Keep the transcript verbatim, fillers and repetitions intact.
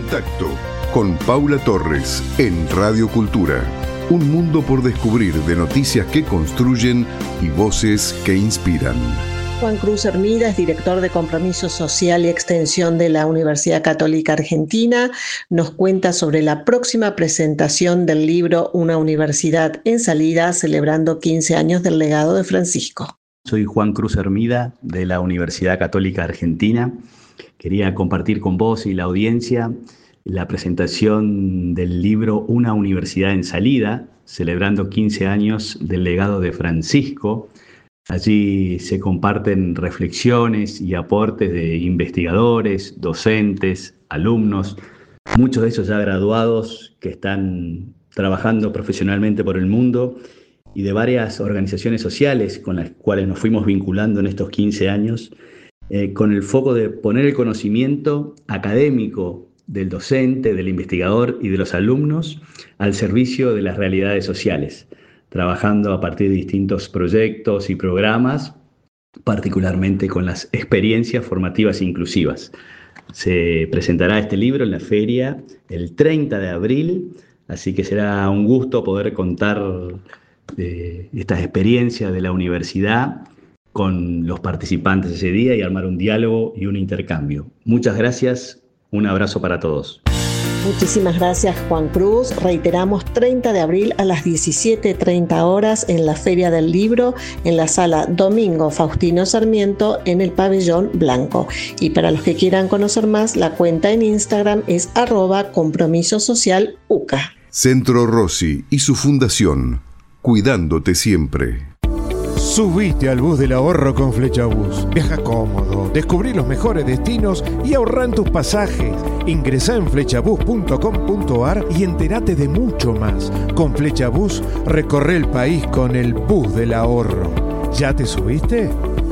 Contacto con Paula Torres en Radio Cultura. Un mundo por descubrir de noticias que construyen y voces que inspiran. Juan Cruz Hermida es director de Compromiso Social y Extensión de la Universidad Católica Argentina. Nos cuenta sobre la próxima presentación del libro Una Universidad en Salida, celebrando quince años del legado de Francisco. Soy Juan Cruz Hermida de la Universidad Católica Argentina. Quería compartir con vos y la audiencia la presentación del libro Una Universidad en Salida, celebrando quince años del legado de Francisco. Allí se comparten reflexiones y aportes de investigadores, docentes, alumnos, muchos de ellos ya graduados que están trabajando profesionalmente por el mundo, y de varias organizaciones sociales con las cuales nos fuimos vinculando en estos quince años, eh, con el foco de poner el conocimiento académico del docente, del investigador y de los alumnos al servicio de las realidades sociales, trabajando a partir de distintos proyectos y programas, particularmente con las experiencias formativas inclusivas. Se presentará este libro en la feria el treinta de abril, así que será un gusto poder contar de estas experiencias de la universidad con los participantes ese día y armar un diálogo y un intercambio. Muchas gracias, un abrazo para todos. Muchísimas gracias, Juan Cruz. Reiteramos, treinta de abril a las diecisiete treinta horas en la Feria del Libro, en la sala Domingo Faustino Sarmiento, en el Pabellón Blanco. Y para los que quieran conocer más, la cuenta en Instagram es arroba Compromiso Social U C A. Centro Rossi y su fundación, cuidándote siempre. Subite al bus del ahorro con Flechabús. Viaja cómodo, descubrí los mejores destinos y ahorrá en tus pasajes. Ingresá en flechabús punto com punto a r y entérate de mucho más. Con Flechabús recorre el país con el bus del ahorro. ¿Ya te subiste?